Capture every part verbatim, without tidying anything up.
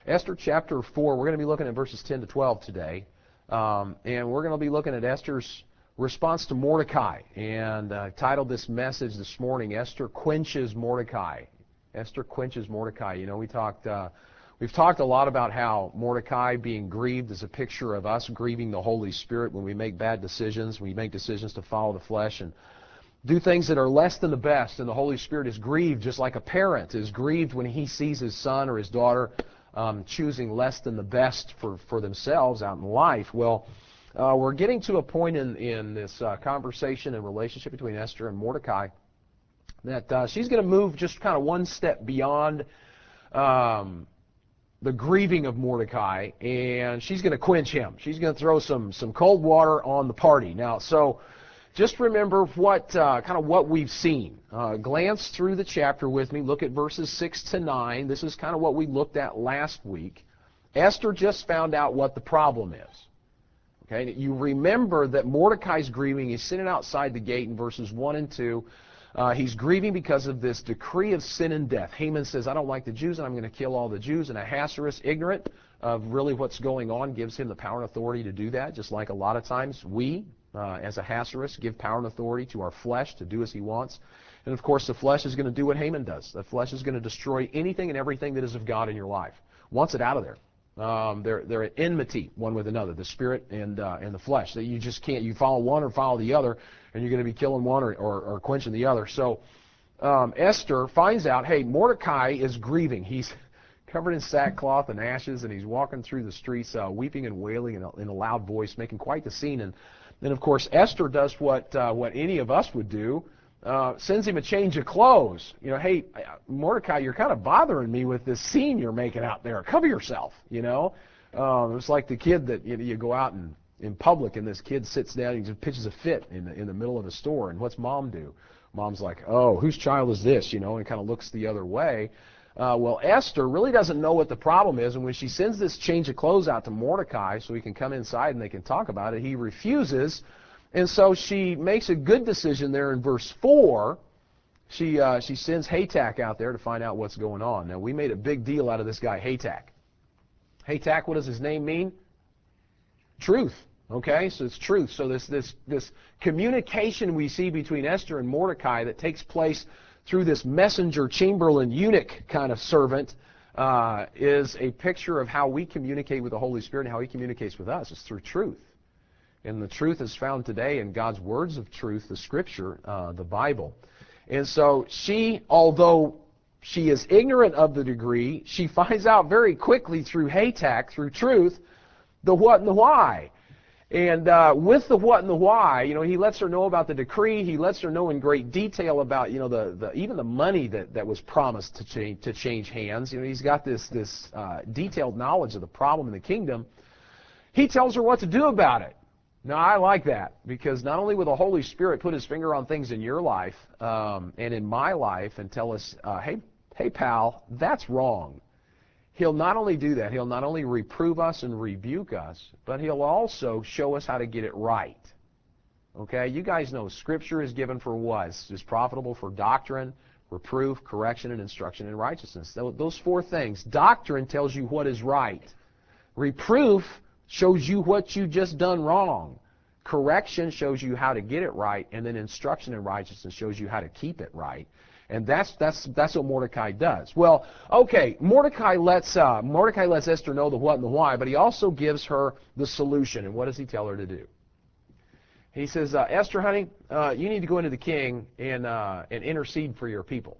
Esther chapter four, we're going to be looking at verses ten to twelve today. Um, and we're going to be looking at Esther's response to Mordecai. And I uh, titled this message this morning, Esther Quenches Mordecai. Esther Quenches Mordecai. You know, we talked, uh, we've talked a lot about how Mordecai being grieved is a picture of us grieving the Holy Spirit when we make bad decisions, when we make decisions to follow the flesh and do things that are less than the best. And the Holy Spirit is grieved just like a parent is grieved when he sees his son or his daughter um, choosing less than the best for, for themselves out in life. Well, uh, we're getting to a point in, in this uh, conversation and relationship between Esther and Mordecai that uh, she's going to move just kind of one step beyond um, the grieving of Mordecai, and she's going to quench him. She's going to throw some some cold water on the party. Now, so just remember what uh, kind of what we've seen. Uh, glance through the chapter with me. Look at verses six to nine. This is kind of what we looked at last week. Esther just found out what the problem is. Okay, you remember that Mordecai's grieving. He's sitting outside the gate in verses one and two. Uh, he's grieving because of this decree of sin and death. Haman says, I don't like the Jews, and I'm going to kill all the Jews. And Ahasuerus, ignorant of really what's going on, gives him the power and authority to do that, just like a lot of times we, uh, as Ahasuerus, give power and authority to our flesh to do as he wants. And, of course, the flesh is going to do what Haman does. The flesh is going to destroy anything and everything that is of God in your life. Wants it out of there. Um, they're, they're at enmity one with another, the spirit and, uh, and the flesh. That you just can't, you follow one or follow the other, and you're going to be killing one or, or, or quenching the other. So um, Esther finds out, hey, Mordecai is grieving. He's covered in sackcloth and ashes, and he's walking through the streets uh, weeping and wailing in a, in a loud voice, making quite the scene. And then, of course, Esther does what, uh, what any of us would do. Uh, sends him a change of clothes. You know, hey, Mordecai, you're kind of bothering me with this scene you're making out there. Cover yourself, you know. Um, it's like the kid that you know, you go out and, in public and this kid sits down and he just pitches a fit in the, in the middle of a store. And what's mom do? Mom's like, oh, whose child is this? You know, and kind of looks the other way. Uh, well, Esther really doesn't know what the problem is. And when she sends this change of clothes out to Mordecai so he can come inside and they can talk about it, he refuses. And so she makes a good decision there in verse four. She, uh, she sends Hatak out there to find out what's going on. Now, we made a big deal out of this guy, Hatak. Hatak, what does his name mean? Truth. Okay, so it's truth. So this, this, this communication we see between Esther and Mordecai that takes place through this messenger, chamberlain, eunuch kind of servant uh, is a picture of how we communicate with the Holy Spirit and how he communicates with us. It's through truth. And the truth is found today in God's words of truth, the Scripture, uh, the Bible. And so she, although she is ignorant of the degree, she finds out very quickly through Hatak, through truth, the what and the why. And uh, with the what and the why, you know, he lets her know about the decree. He lets her know in great detail about, you know, the, the even the money that, that was promised to change, to change hands. You know, he's got this, this uh, detailed knowledge of the problem in the kingdom. He tells her what to do about it. Now, I like that because not only will the Holy Spirit put his finger on things in your life um, and in my life and tell us, uh, hey, hey, pal, that's wrong. He'll not only do that, he'll not only reprove us and rebuke us, but he'll also show us how to get it right. Okay, you guys know Scripture is given for what? It's profitable for doctrine, reproof, correction, and instruction in righteousness. Those four things. Doctrine tells you what is right. Reproof shows you what you just done wrong. Correction shows you how to get it right, and then instruction in righteousness shows you how to keep it right. And that's that's that's what Mordecai does. Well, okay, Mordecai lets uh, Mordecai lets Esther know the what and the why, but he also gives her the solution. And what does he tell her to do? He says, uh, Esther, honey, uh, you need to go into the king and uh, and intercede for your people.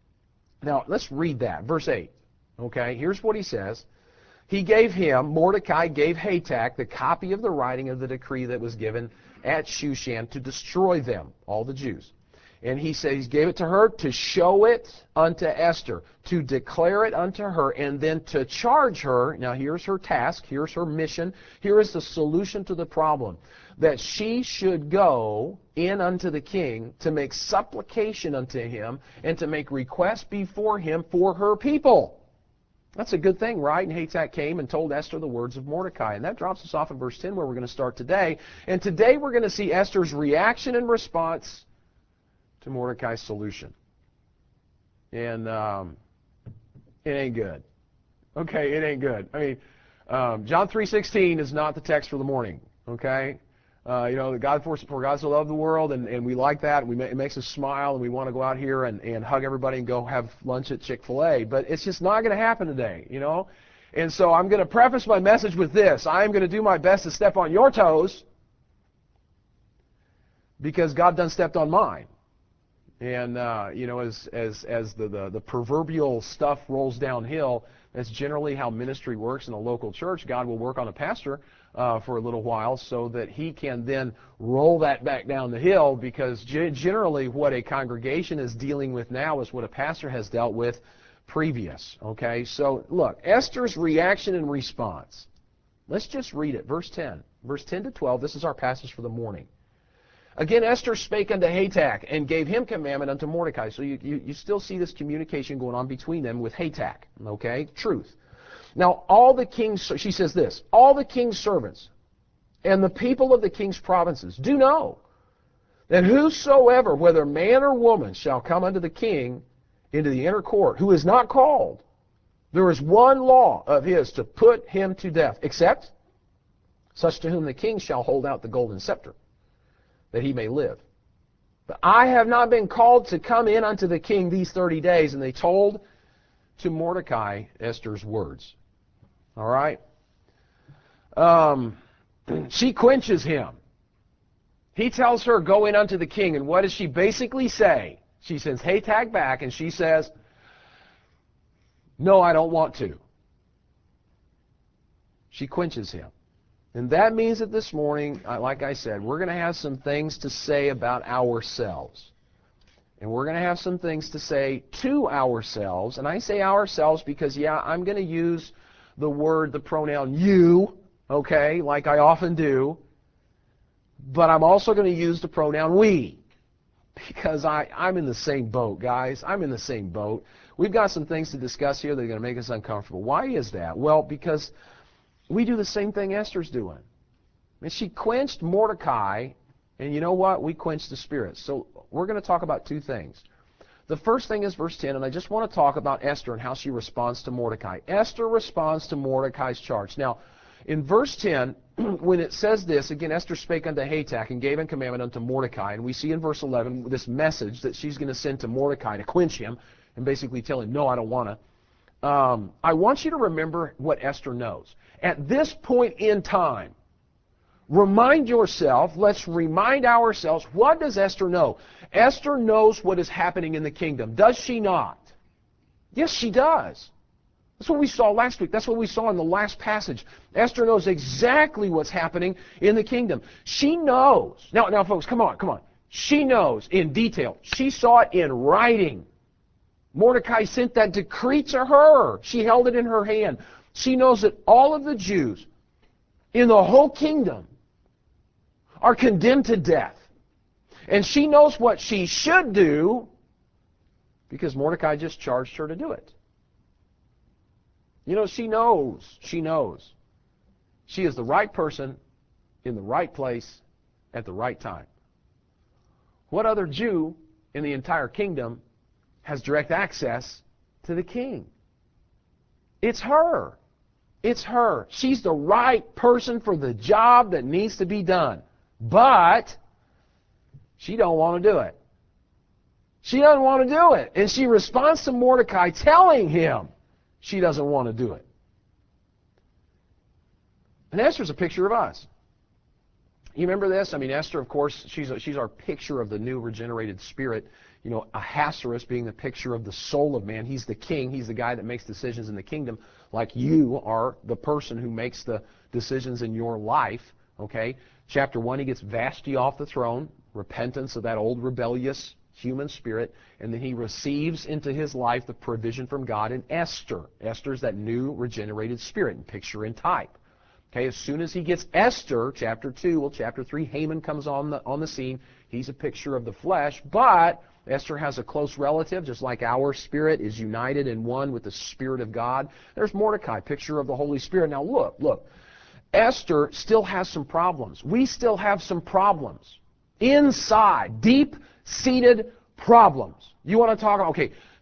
Now let's read that, verse eight. Okay, here's what he says. He gave him, Mordecai gave Hatak the copy of the writing of the decree that was given at Shushan to destroy them, all the Jews. And he said he gave it to her to show it unto Esther, to declare it unto her, and then to charge her. Now here's her task, here's her mission, here is the solution to the problem, that she should go in unto the king to make supplication unto him and to make request before him for her people. That's a good thing, right? And Hatak came and told Esther the words of Mordecai. And that drops us off in verse ten where we're going to start today. And today we're going to see Esther's reaction and response to Mordecai's solution. And um, it ain't good. Okay, it ain't good. I mean, um, John three sixteen is not the text for the morning. Okay, uh, you know, God for, for God so loved the world, and, and we like that. We it makes us smile, and we want to go out here and, and hug everybody and go have lunch at Chick-fil-A. But it's just not going to happen today, you know. And so I'm going to preface my message with this: I am going to do my best to step on your toes, because God done stepped on mine. And uh, you know, as as as the, the the proverbial stuff rolls downhill, that's generally how ministry works in a local church. God will work on a pastor uh, for a little while so that he can then roll that back down the hill, because ge- generally what a congregation is dealing with now is what a pastor has dealt with previous. Okay, so look, Esther's reaction and response. Let's just read it. Verse ten. Verse ten to twelve, this is our passage for the morning. Again, Esther spake unto Hatach, and gave him commandment unto Mordecai. So you, you, you still see this communication going on between them with Hatach. Okay? Truth. Now, all the king's, she says this, all the king's servants and the people of the king's provinces do know that whosoever, whether man or woman, shall come unto the king into the inner court, who is not called, there is one law of his to put him to death, except such to whom the king shall hold out the golden scepter, that he may live. But I have not been called to come in unto the king these thirty days. And they told to Mordecai Esther's words. All right? Um, she quenches him. He tells her, go in unto the king. And what does she basically say? She sends Hatach back, and she says, no, I don't want to. She quenches him. And that means that this morning, like I said, we're going to have some things to say about ourselves. And we're going to have some things to say to ourselves. And I say ourselves because, yeah, I'm going to use the word, the pronoun you, okay, like I often do. But I'm also going to use the pronoun we. Because I, I'm in the same boat, guys. I'm in the same boat. We've got some things to discuss here that are going to make us uncomfortable. Why is that? Well, because we do the same thing Esther's doing. And she quenched Mordecai, and you know what? We quenched the spirit. So we're going to talk about two things. The first thing is verse ten, and I just want to talk about Esther and how she responds to Mordecai. Esther responds to Mordecai's charge. Now, in verse ten, when it says this, again, Esther spake unto Hatach and gave him commandment unto Mordecai, and we see in verse eleven this message that she's going to send to Mordecai to quench him and basically tell him, no, I don't want to. Um, I want you to remember what Esther knows. At this point in time, remind yourself, let's remind ourselves, what does Esther know? Esther knows what is happening in the kingdom. Does she not? Yes, she does. That's what we saw last week. That's what we saw in the last passage. Esther knows exactly what's happening in the kingdom. She knows. Now, now, folks, come on, come on. She knows in detail. She saw it in writing. Mordecai sent that decree to her. She held it in her hand. She knows that all of the Jews in the whole kingdom are condemned to death. And she knows what she should do because Mordecai just charged her to do it. You know, she knows, she knows. She is the right person in the right place at the right time. What other Jew in the entire kingdom has direct access to the king? It's her. It's her. She's the right person for the job that needs to be done. But she don't want to do it. She doesn't want to do it. And she responds to Mordecai telling him she doesn't want to do it. And Esther's a picture of us. You remember this? I mean, Esther, of course, she's, a, she's our picture of the new regenerated spirit. You know, Ahasuerus being the picture of the soul of man. He's the king. He's the guy that makes decisions in the kingdom, like you are the person who makes the decisions in your life. Okay? Chapter one, he gets Vashti off the throne, repentance of that old rebellious human spirit, and then he receives into his life the provision from God in Esther. Esther is that new regenerated spirit, and picture and type. Okay, as soon as he gets Esther, chapter two, well, chapter three, Haman comes on the, on the scene. He's a picture of the flesh, but Esther has a close relative, just like our spirit is united in one with the Spirit of God. There's Mordecai, picture of the Holy Spirit. Now look, look, Esther still has some problems. We still have some problems. Inside, deep-seated problems. You want to talk, okay,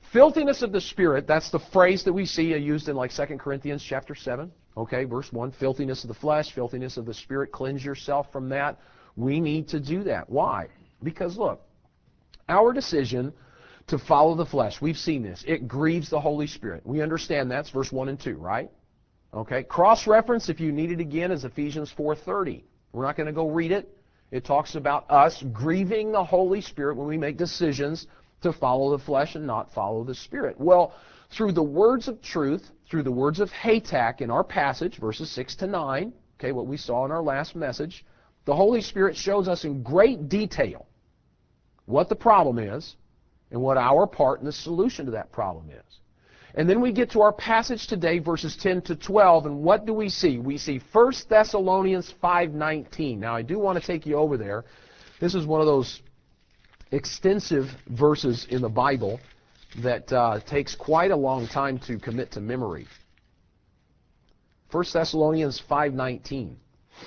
Filthiness of the spirit, that's the phrase that we see used in like Second Corinthians chapter seven. Okay, verse one, filthiness of the flesh, filthiness of the spirit, cleanse yourself from that. We need to do that. Why? Because look, our decision to follow the flesh, we've seen this, it grieves the Holy Spirit. We understand that's verse one and two, right? Okay, cross-reference, if you need it again, is Ephesians four thirty. We're not going to go read it. It talks about us grieving the Holy Spirit when we make decisions to follow the flesh and not follow the Spirit. Well, through the words of truth, through the words of Haytak in our passage, verses six to nine, okay, what we saw in our last message, the Holy Spirit shows us in great detail what the problem is and what our part in the solution to that problem is. And then we get to our passage today, verses ten to twelve, and what do we see? We see First Thessalonians five nineteen. Now, I do want to take you over there. This is one of those extensive verses in the Bible that uh, takes quite a long time to commit to memory. First Thessalonians five nineteen.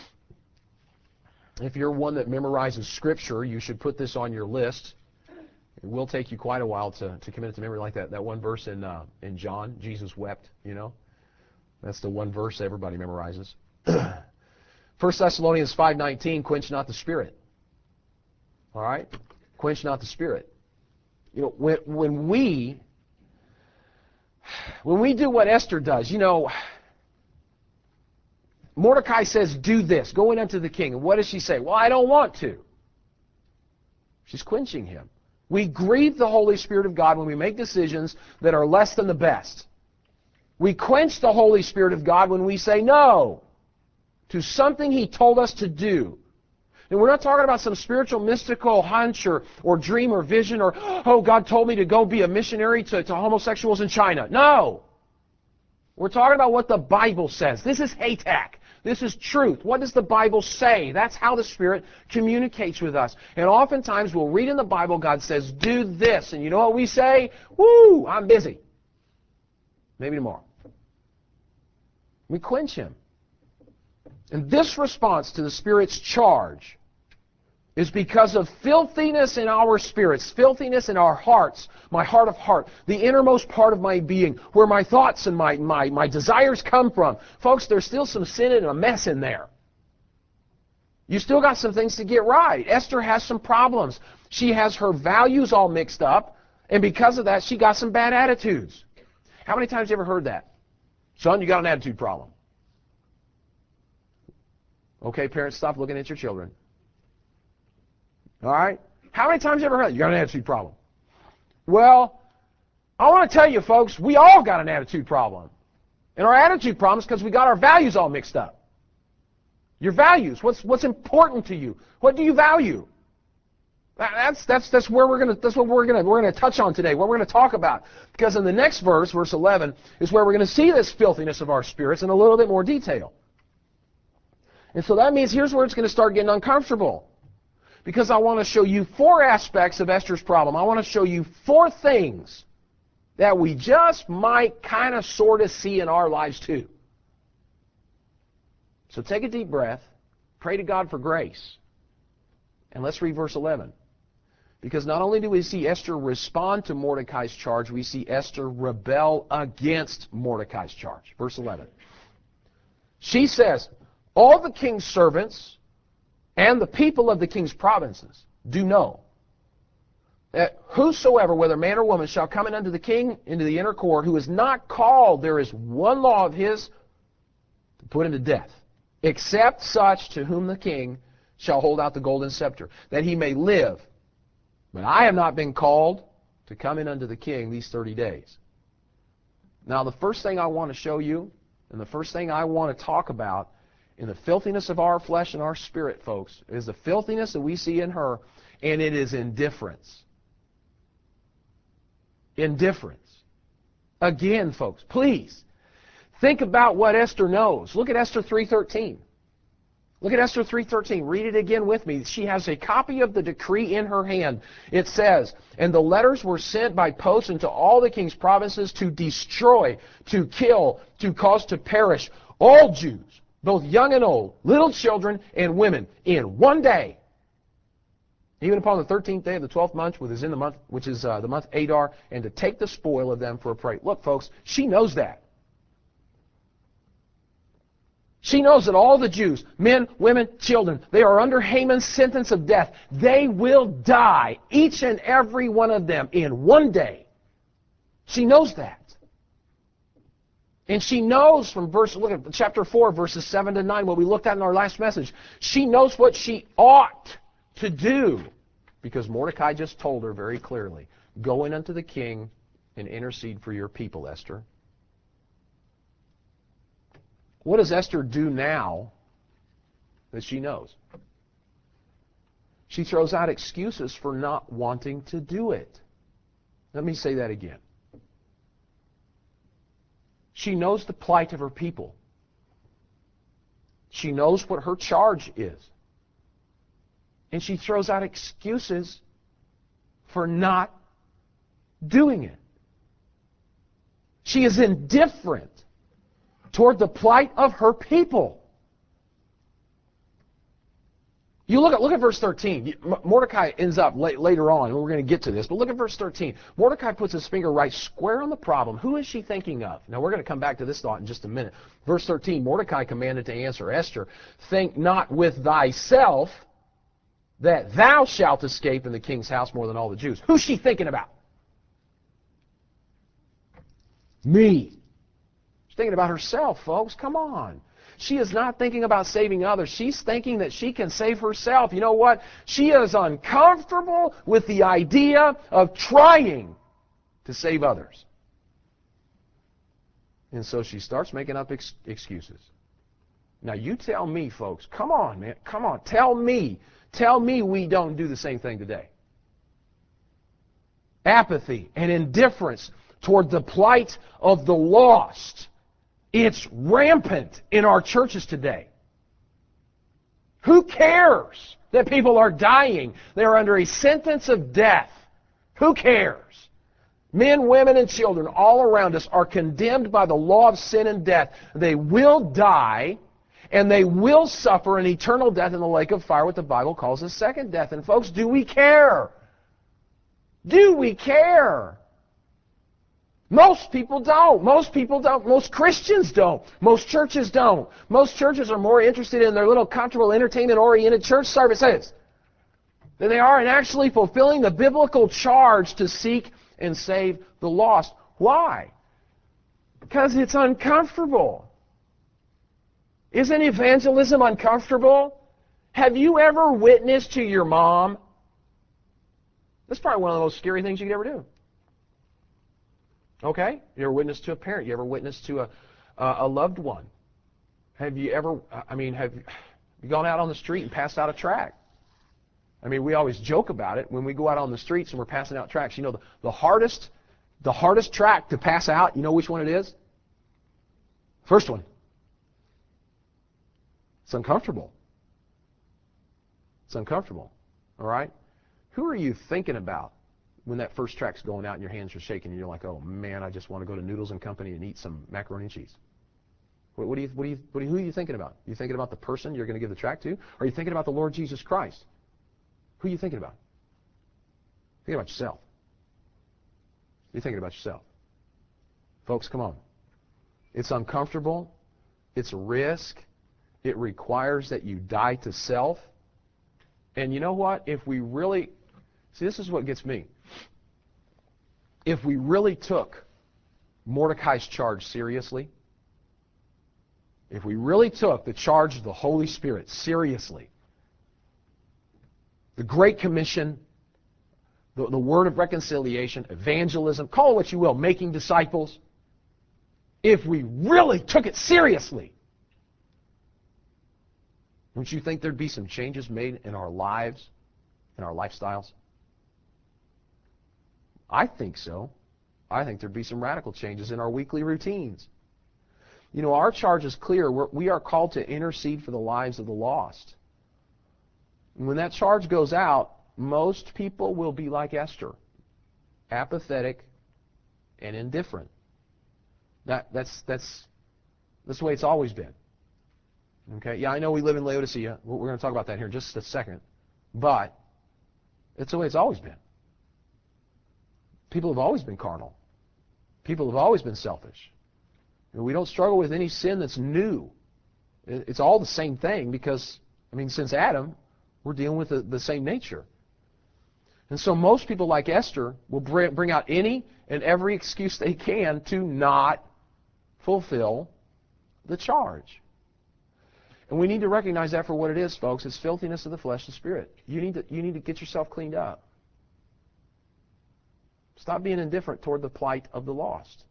If you're one that memorizes Scripture, you should put this on your list. It will take you quite a while to, to commit it to memory, like that, that one verse in, uh, in John, Jesus wept, you know. That's the one verse everybody memorizes. First Thessalonians five nineteen, quench not the Spirit. All right? Quench not the Spirit. You know, when, when we, when we do what Esther does, you know, Mordecai says, do this, go in unto the king. And what does she say? Well, I don't want to. She's quenching him. We grieve the Holy Spirit of God when we make decisions that are less than the best. We quench the Holy Spirit of God when we say no to something He told us to do. And we're not talking about some spiritual, mystical hunch or, or dream or vision or, oh, God told me to go be a missionary to, to homosexuals in China. No. We're talking about what the Bible says. This is Haytak. This is truth. What does the Bible say? That's how the Spirit communicates with us. And oftentimes we'll read in the Bible, God says, do this. And you know what we say? Woo, I'm busy. Maybe tomorrow. We quench Him. And this response to the Spirit's charge is because of filthiness in our spirits, filthiness in our hearts, my heart of heart, the innermost part of my being, where my thoughts and my, my, my desires come from. Folks, there's still some sin and a mess in there. You still got some things to get right. Esther has some problems. She has her values all mixed up, and because of that, she got some bad attitudes. How many times have you ever heard that? Son, you got an attitude problem. Okay, parents, stop looking at your children. All right? How many times have you ever heard that? You got an attitude problem. Well, I want to tell you, folks, we all got an attitude problem. And our attitude problem is because we got our values all mixed up. Your values. What's what's important to you? What do you value? That's that's that's where we're gonna that's what we're gonna we're gonna touch on today. What we're gonna talk about. Because in the next verse, verse eleven, is where we're gonna see this filthiness of our spirits in a little bit more detail. And so that means here's where it's gonna start getting uncomfortable. Because I want to show you four aspects of Esther's problem. I want to show you four things that we just might kind of sort of see in our lives too. So take a deep breath, pray to God for grace, and let's read verse eleven. Because not only do we see Esther respond to Mordecai's charge, we see Esther rebel against Mordecai's charge. Verse eleven. She says, all the king's servants and the people of the king's provinces do know that whosoever, whether man or woman, shall come in unto the king into the inner court, who is not called, there is one law of his to put him to death, except such to whom the king shall hold out the golden scepter, that he may live. But I have not been called to come in unto the king these thirty days. Now, the first thing I want to show you, and the first thing I want to talk about, in the filthiness of our flesh and our spirit, folks, is the filthiness that we see in her, and it is indifference. Indifference. Again, folks, please, think about what Esther knows. Look at Esther three thirteen. Look at Esther three thirteen. Read it again with me. She has a copy of the decree in her hand. It says, and the letters were sent by post into all the king's provinces to destroy, to kill, to cause to perish all Jews, both young and old, little children and women, in one day. even upon the thirteenth day of the twelfth month, which is in the month, which is uh, the month Adar, and to take the spoil of them for a prey. Look, folks, she knows that. She knows that all the Jews, men, women, children, they are under Haman's sentence of death. They will die, each and every one of them, in one day. She knows that. And she knows from verse, look at chapter four, verses seven to nine, what we looked at in our last message. She knows what she ought to do, because Mordecai just told her very clearly, go in unto the king and intercede for your people, Esther. What does Esther do now that she knows? She throws out excuses for not wanting to do it. Let me say that again. She knows the plight of her people. She knows what her charge is. And she throws out excuses for not doing it. She is indifferent toward the plight of her people. You look at look at verse thirteen. Mordecai ends up late, later on, and we're going to get to this, but look at verse thirteen. Mordecai puts his finger right square on the problem. Who is she thinking of? Now we're going to come back to this thought in just a minute. Verse thirteen, Mordecai commanded to answer Esther, think not with thyself that thou shalt escape in the king's house more than all the Jews. Who's she thinking about? Me. She's thinking about herself, folks. Come on. She is not thinking about saving others. She's thinking that she can save herself. You know what? She is uncomfortable with the idea of trying to save others. And so she starts making up ex- excuses. Now you tell me, folks. Come on, man. Come on. Tell me. Tell me we don't do the same thing today. Apathy and indifference toward the plight of the lost. It's rampant in our churches today. Who cares that people are dying? They're under a sentence of death. Who cares? Men, women, and children all around us are condemned by the law of sin and death. They will die, and they will suffer an eternal death in the lake of fire, what the Bible calls a second death. And folks, do we care? Do we care? Most people don't. Most people don't. Most Christians don't. Most churches don't. Most churches are more interested in their little comfortable, entertainment-oriented church services than they are in actually fulfilling the biblical charge to seek and save the lost. Why? Because it's uncomfortable. Isn't evangelism uncomfortable? Have you ever witnessed to your mom? That's probably one of the most scary things you could ever do. Okay? You ever witnessed to a parent? You ever witnessed to a, uh, a loved one? Have you ever, I mean, have you gone out on the street and passed out a tract? I mean, we always joke about it when we go out on the streets and we're passing out tracts. You know, the, the hardest, the hardest tract to pass out, you know which one it is? First one. It's uncomfortable. It's uncomfortable. All right? Who are you thinking about when that first tract's going out and your hands are shaking and you're like, oh man, I just want to go to Noodles and Company and eat some macaroni and cheese? What, what, do you, what, do you, what do you, who are you thinking about? Are you thinking about the person you're going to give the tract to? Or are you thinking about the Lord Jesus Christ? Who are you thinking about? Think about yourself. You're thinking about yourself. Folks, come on. It's uncomfortable. It's a risk. It requires that you die to self. And you know what? If we really, see, this is what gets me. If we really took Mordecai's charge seriously, if we really took the charge of the Holy Spirit seriously, the Great Commission, the, the word of reconciliation, evangelism, call it what you will, making disciples, if we really took it seriously, don't you think there'd be some changes made in our lives, in our lifestyles? I think so. I think there'd be some radical changes in our weekly routines. You know, our charge is clear. We're, we are called to intercede for the lives of the lost. And when that charge goes out, most people will be like Esther, apathetic and indifferent. That, that's, that's, that's the way it's always been. Okay? Yeah, I know we live in Laodicea. We're going to talk about that here in just a second. But It's the way it's always been. People have always been carnal. People have always been selfish. And we don't struggle with any sin that's new. It's all the same thing because, I mean, since Adam, we're dealing with the, the same nature. And so most people, like Esther, will bring, bring out any and every excuse they can to not fulfill the charge. And we need to recognize that for what it is, folks. It's filthiness of the flesh and spirit. You need to, you need to get yourself cleaned up. Stop being indifferent toward the plight of the lost.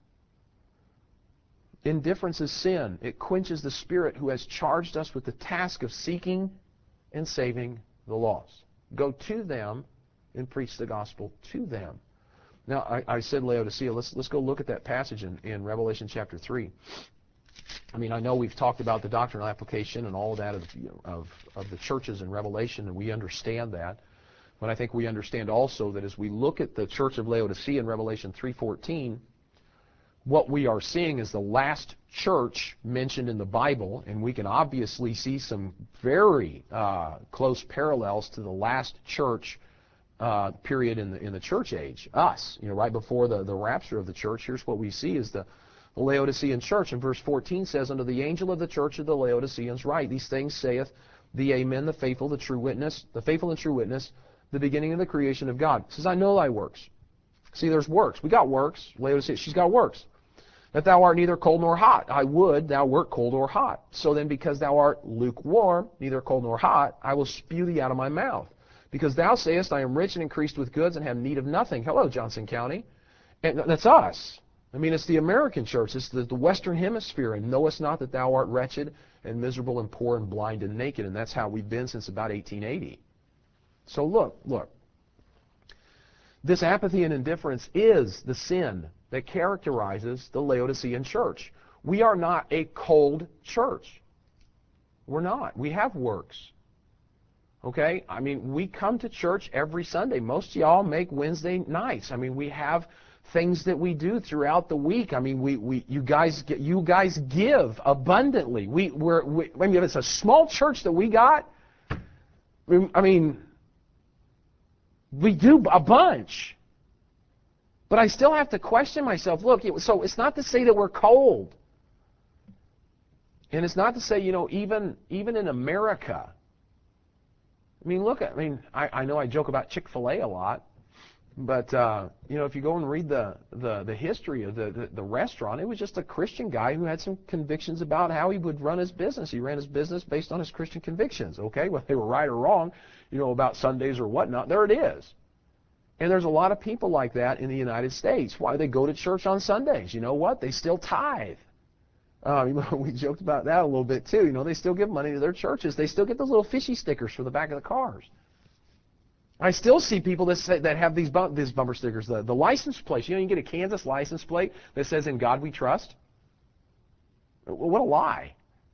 Indifference is sin. It quenches the Spirit who has charged us with the task of seeking and saving the lost. Go to them and preach the gospel to them. Now, I, I said Laodicea. Let's, let's go look at that passage in, in Revelation chapter three. I mean, I know we've talked about the doctrinal application and all of that of, of, of the churches in Revelation, and we understand that. But I think we understand also that as we look at the church of Laodicea in Revelation three fourteen, what we are seeing is the last church mentioned in the Bible, and we can obviously see some very uh, close parallels to the last church uh, period in the in the church age, us. You know, right before the, the rapture of the church, here's what we see is the, the Laodicean church. And verse fourteen says, "Unto the angel of the church of the Laodiceans write, These things saith the Amen, the faithful, the true witness, the faithful and true witness, the beginning of the creation of God." It says, "I know thy works." See, there's works. We got works. Laodicea, she's got works. "That thou art neither cold nor hot. I would thou wert cold or hot. So then, because thou art lukewarm, neither cold nor hot, I will spew thee out of my mouth. Because thou sayest, I am rich and increased with goods and have need of nothing." Hello, Johnson County. And that's us. I mean, it's the American church. It's the, the Western Hemisphere. "And knowest not that thou art wretched and miserable and poor and blind and naked." And that's how we've been since about eighteen eighty. So look, look. This apathy and indifference is the sin that characterizes the Laodicean church. We are not a cold church. We're not. We have works. Okay? I mean, we come to church every Sunday. Most of y'all make Wednesday nights. I mean, we have things that we do throughout the week. I mean, we, we you guys you guys give abundantly. We we're we, I mean, if it's a small church that we got, I mean, we do a bunch. But I still have to question myself. Look, so it's not to say that we're cold. And it's not to say, you know, even even in America. I mean, look, I mean, I, I know I joke about Chick-fil-A a lot. But, uh, you know, if you go and read the, the, the history of the, the, the restaurant, it was just a Christian guy who had some convictions about how he would run his business. He ran his business based on his Christian convictions. Okay, whether they were right or wrong, you know, about Sundays or whatnot, there it is. And there's a lot of people like that in the United States. Why? They go to church on Sundays. You know what? They still tithe. Um, we joked about that a little bit too. You know, they still give money to their churches. They still get those little fishy stickers for the back of the cars. I still see people that say, that have these bum, these bumper stickers. The, the license plates. You know, you can get a Kansas license plate that says "In God We Trust." What a lie.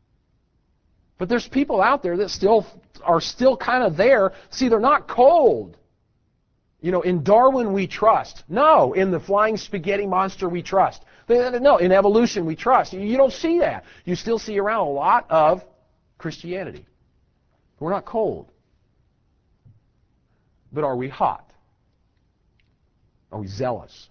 But there's people out there that still are still kind of there. See, they're not cold. You know, "In Darwin we trust." No, in the flying spaghetti monster we trust. No, in evolution we trust. You don't see that. You still see around a lot of Christianity. We're not cold. But are we hot? Are we zealous?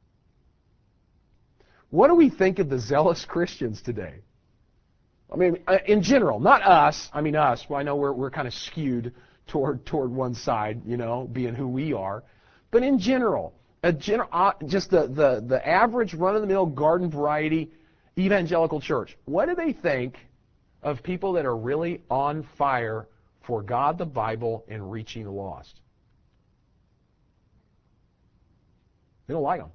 What do we think of the zealous Christians today? I mean, in general, not us. I mean, us. Well, I know we're we're kind of skewed toward toward one side, you know, being who we are. But in general, a general, uh, just the, the, the average run-of-the-mill garden variety evangelical church, what do they think of people that are really on fire for God, the Bible, and reaching the lost? They don't like them.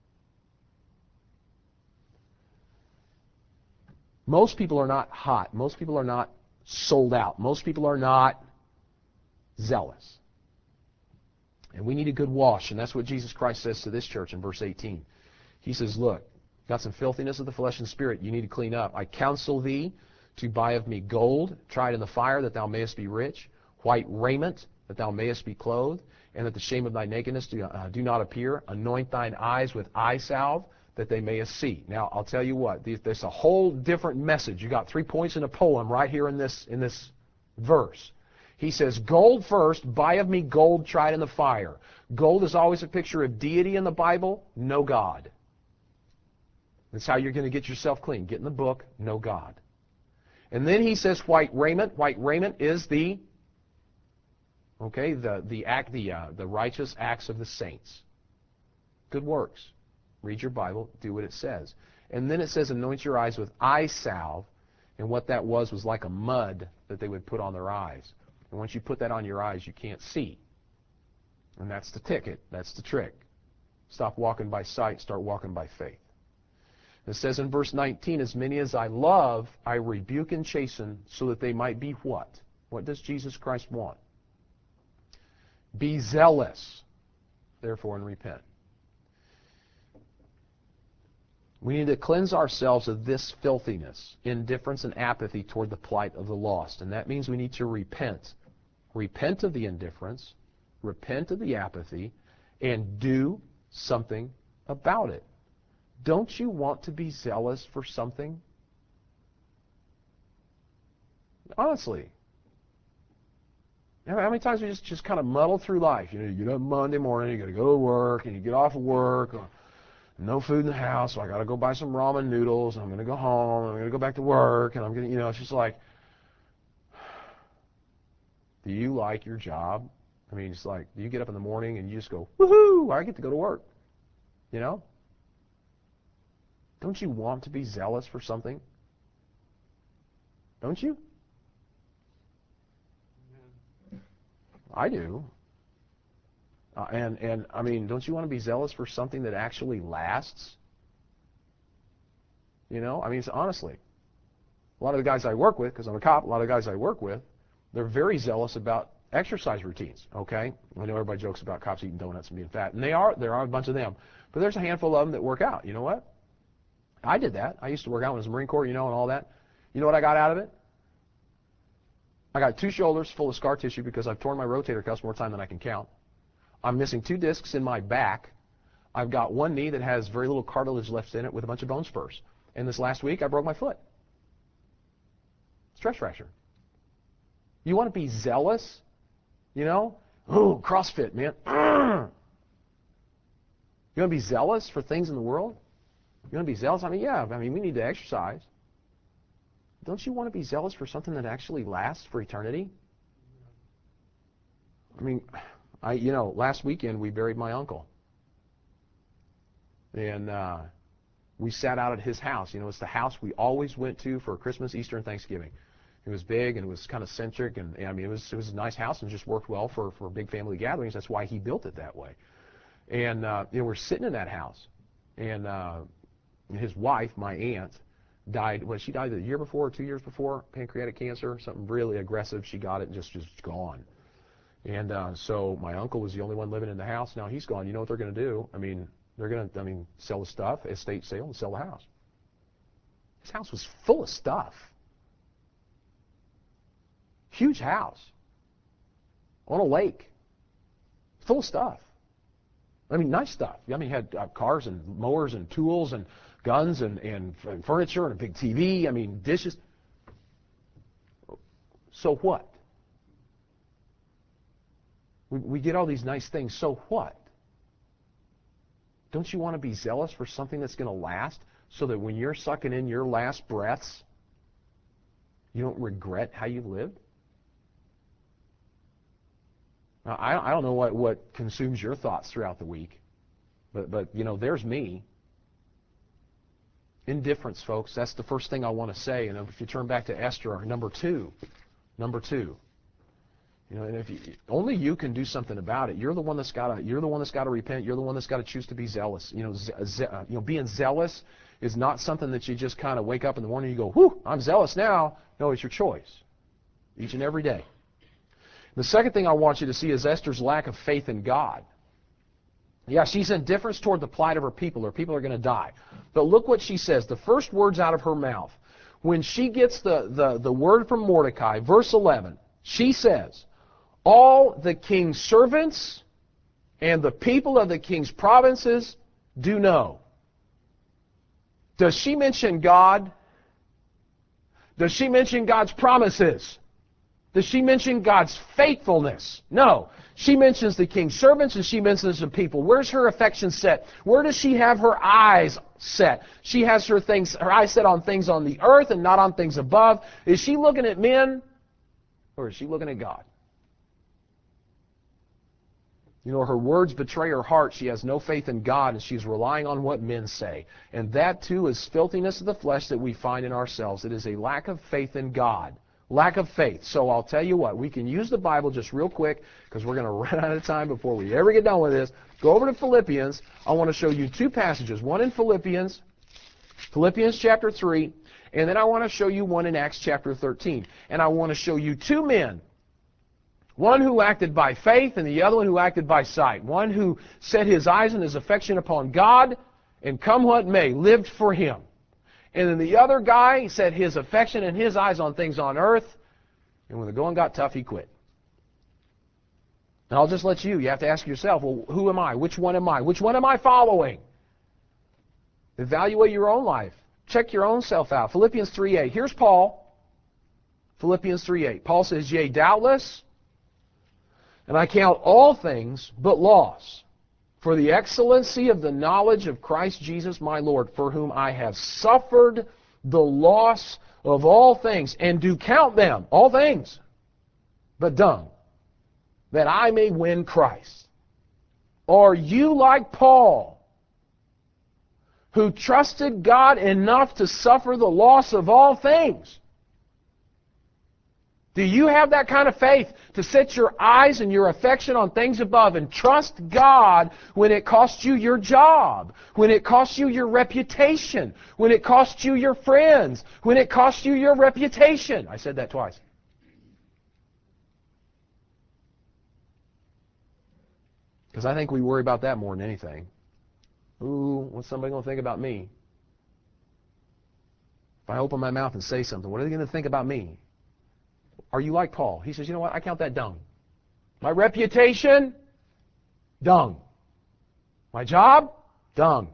Most people are not hot. Most people are not sold out. Most people are not zealous. And we need a good wash, and that's what Jesus Christ says to this church in verse eighteen. He says, look, got some filthiness of the flesh and spirit you need to clean up. "I counsel thee to buy of me gold, tried in the fire, that thou mayest be rich, white raiment, that thou mayest be clothed, and that the shame of thy nakedness do, uh, do not appear. Anoint thine eyes with eye salve, that they mayest see." Now, I'll tell you what, there's a whole different message. You got three points in a poem right here in this, in this verse. He says, gold first, buy of me gold tried in the fire. Gold is always a picture of deity in the Bible, no God. That's how you're going to get yourself clean. Get in the book, no God. And then he says white raiment. White raiment is the, okay, the, the, act, the, uh, the righteous acts of the saints. Good works. Read your Bible, do what it says. And then it says, anoint your eyes with eye salve. And what that was was like a mud that they would put on their eyes. And once you put that on your eyes, you can't see. And that's the ticket. That's the trick. Stop walking by sight. Start walking by faith. It says in verse nineteen, as many as I love, I rebuke and chasten, so that they might be what? What does Jesus Christ want? Be zealous, therefore, and repent. We need to cleanse ourselves of this filthiness, indifference, and apathy toward the plight of the lost. And that means we need to repent. Repent of the indifference, repent of the apathy, and do something about it. Don't you want to be zealous for something? Honestly. How many times we just, just kind of muddle through life? You know, you get up Monday morning, you got to go to work, and you get off of work, or no food in the house, so I got to go buy some ramen noodles, and I'm going to go home, and I'm going to go back to work, and I'm going to, you know, it's just like, do you like your job? I mean, it's like, do you get up in the morning and you just go, woohoo, I get to go to work, you know? Don't you want to be zealous for something? Don't you? I do. Uh, and, and, I mean, don't you want to be zealous for something that actually lasts? You know, I mean, it's honestly, a lot of the guys I work with, because I'm a cop, a lot of the guys I work with, they're very zealous about exercise routines, okay? I know everybody jokes about cops eating donuts and being fat, and they are, there are a bunch of them. But there's a handful of them that work out. You know what? I did that. I used to work out when I was in the Marine Corps, you know, and all that. You know what I got out of it? I got two shoulders full of scar tissue because I've torn my rotator cuffs more time than I can count. I'm missing two discs in my back. I've got one knee that has very little cartilage left in it with a bunch of bone spurs. And this last week, I broke my foot. Stress fracture. You want to be zealous? You know? Ooh, CrossFit, man. You want to be zealous for things in the world? You want to be zealous? I mean, yeah, I mean, we need to exercise. Don't you want to be zealous for something that actually lasts for eternity? I mean, I, you know, last weekend we buried my uncle. And uh, we sat out at his house. You know, it's the house we always went to for Christmas, Easter, and Thanksgiving. It was big and it was kind of centric, and, and I mean, it was it was a nice house and just worked well for, for big family gatherings. That's why he built it that way. And, uh, you know, we're sitting in that house. And uh, his wife, my aunt, died, well, she died the year before or two years before, pancreatic cancer, something really aggressive. She got it and just, just gone. And uh, so my uncle was the only one living in the house. Now he's gone. You know what they're going to do? I mean, they're going to, I mean, sell the stuff, estate sale, and sell the house. His house was full of stuff. Huge house on a lake, full of stuff. I mean, nice stuff. I mean, he had uh, cars and mowers and tools and guns and, and, and furniture and a big T V. I mean, dishes. So what? We, we get all these nice things. So what? Don't you want to be zealous for something that's going to last so that when you're sucking in your last breaths, you don't regret how you lived? Now, I, I don't know what, what consumes your thoughts throughout the week, but, but, you know, there's me. Indifference, folks. That's the first thing I want to say. And if you turn back to Esther, number two, number two, you know, and if you, only you can do something about it. You're the one that's got to. You're the one that's got to repent. You're the one that's got to choose to be zealous. You know, ze ze you know, being zealous is not something that you just kind of wake up in the morning and you go, "Whew, I'm zealous now." No, it's your choice, each and every day. The second thing I want you to see is Esther's lack of faith in God. Yeah, she's indifferent toward the plight of her people. Her people are going to die. But look what she says. The first words out of her mouth. When she gets the, the, the word from Mordecai, verse eleven, she says, all the king's servants and the people of the king's provinces do know. Does she mention God? Does she mention God's promises? Does she mention God's faithfulness? No. She mentions the king's servants and she mentions the people. Where's her affection set? Where does she have her eyes set? She has her things, her eyes set on things on the earth and not on things above. Is she looking at men or is she looking at God? You know, her words betray her heart. She has no faith in God, and she's relying on what men say. And that, too, is filthiness of the flesh that we find in ourselves. It is a lack of faith in God. Lack of faith. So I'll tell you what, we can use the Bible just real quick, because we're going to run out of time before we ever get done with this. Go over to Philippians. I want to show you two passages. One in Philippians, Philippians chapter three, and then I want to show you one in Acts chapter thirteen. And I want to show you two men. One who acted by faith and the other one who acted by sight. One who set his eyes and his affection upon God and come what may, lived for Him. And then the other guy set his affection and his eyes on things on earth, and when the going got tough, he quit. And I'll just let you, you have to ask yourself, well, who am I? Which one am I? Which one am I following? Evaluate your own life. Check your own self out. Philippians three eight. Here's Paul. Philippians three eight. Paul says, yea, doubtless, and I count all things but loss, for the excellency of the knowledge of Christ Jesus my Lord, for whom I have suffered the loss of all things, and do count them, all things, but dung, that I may win Christ. Are you like Paul, who trusted God enough to suffer the loss of all things? Do you have that kind of faith to set your eyes and your affection on things above and trust God when it costs you your job, when it costs you your reputation, when it costs you your friends, when it costs you your reputation? I said that twice. Because I think we worry about that more than anything. Ooh, what's somebody going to think about me? If I open my mouth and say something, what are they going to think about me? Are you like Paul? He says, you know what? I count that dung. My reputation? Dung. My job? Dung.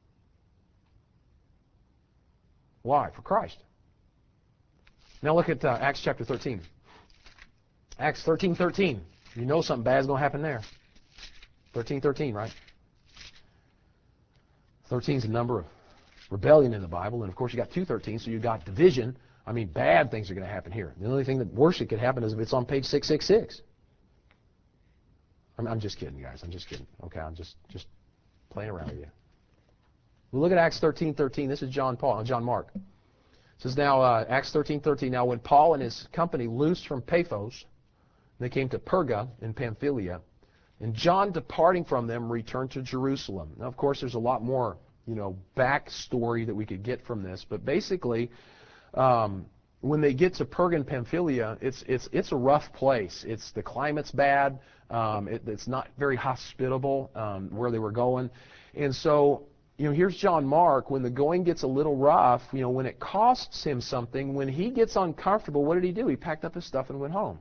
Why? For Christ. Now look at uh, Acts chapter thirteen. Acts thirteen thirteen. You know something bad is going to happen there. thirteen thirteen, right? thirteen is a number of rebellion in the Bible, and of course you got two thirteen, so you got division. I mean, bad things are going to happen here. The only thing that worse that could happen is if it's on page six six six. I'm, I'm just kidding, guys. I'm just kidding. Okay, I'm just just playing around with you. Well, look at Acts thirteen thirteen. This is John Paul, John Mark. It says now, uh, Acts thirteen thirteen. Now, when Paul and his company loosed from Paphos, they came to Perga in Pamphylia, and John, departing from them, returned to Jerusalem. Now, of course, there's a lot more, you know, backstory that we could get from this, but basically, Um, when they get to Perga and Pamphylia, it's it's it's a rough place. It's the climate's bad. Um, it, it's not very hospitable um, where they were going, and so you know here's John Mark. When the going gets a little rough, you know when it costs him something, when he gets uncomfortable, what did he do? He packed up his stuff and went home.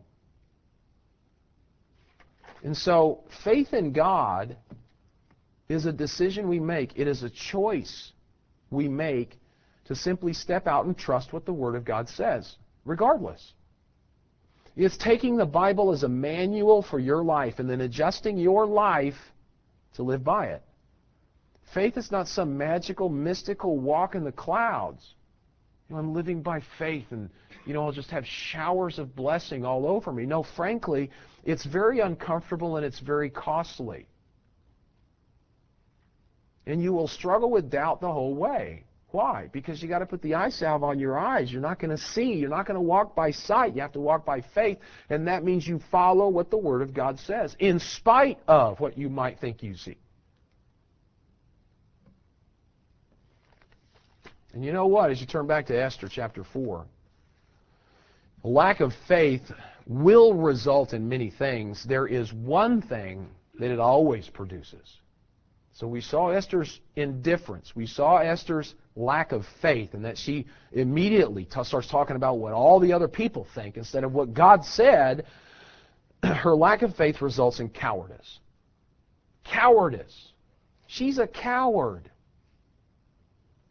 And so faith in God is a decision we make. It is a choice we make to simply step out and trust what the Word of God says, regardless. It's taking the Bible as a manual for your life and then adjusting your life to live by it. Faith is not some magical, mystical walk in the clouds. You know, I'm living by faith and, you know, I'll just have showers of blessing all over me. No, frankly, it's very uncomfortable and it's very costly. And you will struggle with doubt the whole way. Why? Because you got to put the eye salve on your eyes. You're not going to see. You're not going to walk by sight. You have to walk by faith, and that means you follow what the Word of God says, in spite of what you might think you see. And you know what? As you turn back to Esther chapter four, a lack of faith will result in many things. There is one thing that it always produces. So we saw Esther's indifference. We saw Esther's lack of faith, and that she immediately t- starts talking about what all the other people think instead of what God said. Her lack of faith results in cowardice. Cowardice. She's a coward.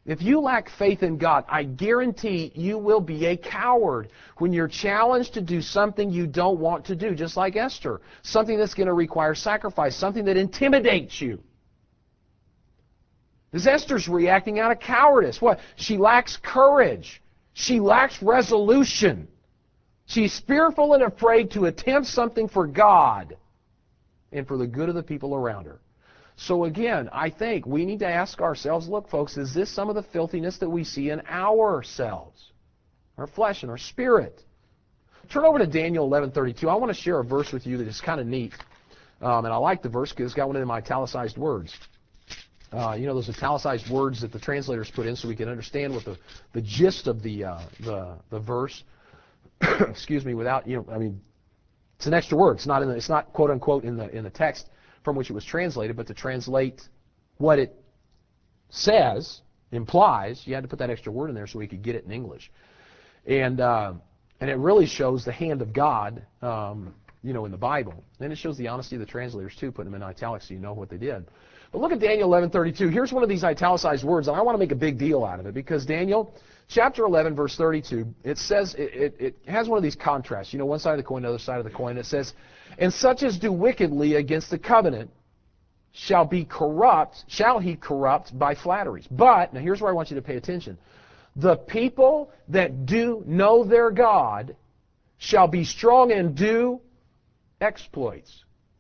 If you lack faith in God, I guarantee you will be a coward when you're challenged to do something you don't want to do, just like Esther. Something that's going to require sacrifice, something that intimidates you. Because Esther's reacting out of cowardice. What? She lacks courage. She lacks resolution. She's fearful and afraid to attempt something for God and for the good of the people around her. So again, I think we need to ask ourselves, look, folks, is this some of the filthiness that we see in ourselves, our flesh and our spirit? Turn over to Daniel eleven thirty-two. I want to share a verse with you that is kind of neat. Um, and I like the verse because it's got one of them italicized words. Uh, you know, those italicized words that the translators put in so we can understand what the, the gist of the, uh, the, the verse, excuse me, without, you know, I mean, it's an extra word. It's not, in the, it's not quote unquote in the, in the text from which it was translated, but to translate what it says, implies, you had to put that extra word in there so we could get it in English. And, uh, and it really shows the hand of God, um, you know, in the Bible. And it shows the honesty of the translators, too, putting them in italics so you know what they did. But look at Daniel eleven thirty-two. Here's one of these italicized words, and I want to make a big deal out of it because Daniel chapter eleven, verse thirty-two, it says, it, it, it has one of these contrasts. You know, one side of the coin, the other side of the coin. It says, and such as do wickedly against the covenant shall be corrupt, shall he corrupt by flatteries. But, now here's where I want you to pay attention. The people that do know their God shall be strong and do exploits.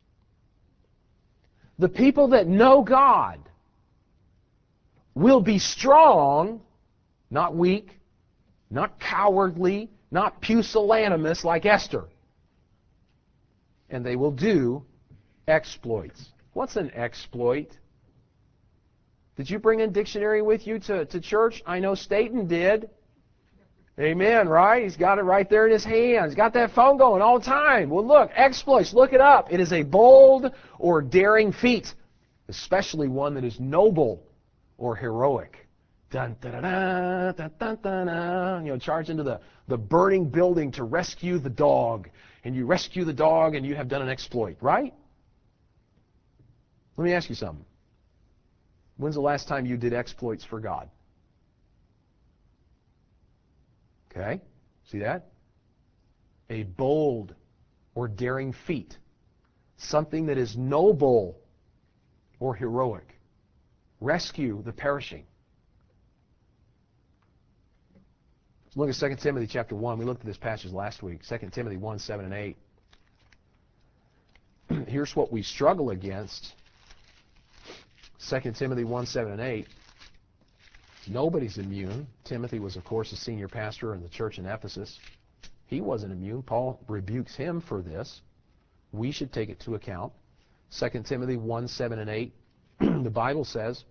The people that know God will be strong, not weak, not cowardly, not pusillanimous like Esther. And they will do exploits. What's an exploit? Did you bring a dictionary with you to, to church? I know Staten did. Amen, right? He's got it right there in his hands. He's got that phone going all the time. Well, look, exploits, look it up. It is a bold or daring feat, especially one that is noble or heroic. Dun, dun, dun, dun, dun, dun, dun, dun. You know, charge into the, the burning building to rescue the dog. And you rescue the dog and you have done an exploit, right? Let me ask you something. When's the last time you did exploits for God? Okay, see that? A bold or daring feat. Something that is noble or heroic. Rescue the perishing. Let's look at Second Timothy chapter one. We looked at this passage last week. Second Timothy one, seven and eight. Here's what we struggle against. Second Timothy one, seven and eight. Nobody's immune. Timothy was, of course, a senior pastor in the church in Ephesus. He wasn't immune. Paul rebukes him for this. We should take it to account. Second Timothy one, seven and eight. The Bible says,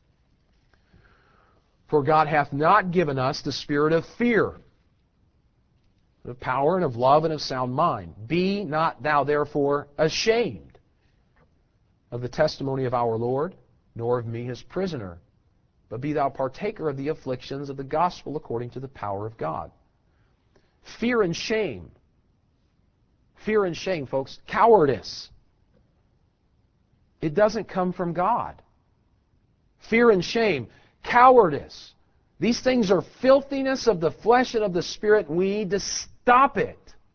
for God hath not given us the spirit of fear, but of power and of love and of sound mind. Be not thou therefore ashamed of the testimony of our Lord, nor of me his prisoner, but be thou partaker of the afflictions of the gospel according to the power of God. Fear and shame. Fear and shame, folks. Cowardice. It doesn't come from God. Fear and shame. Cowardice. These things are filthiness of the flesh and of the spirit, and we need to stop it.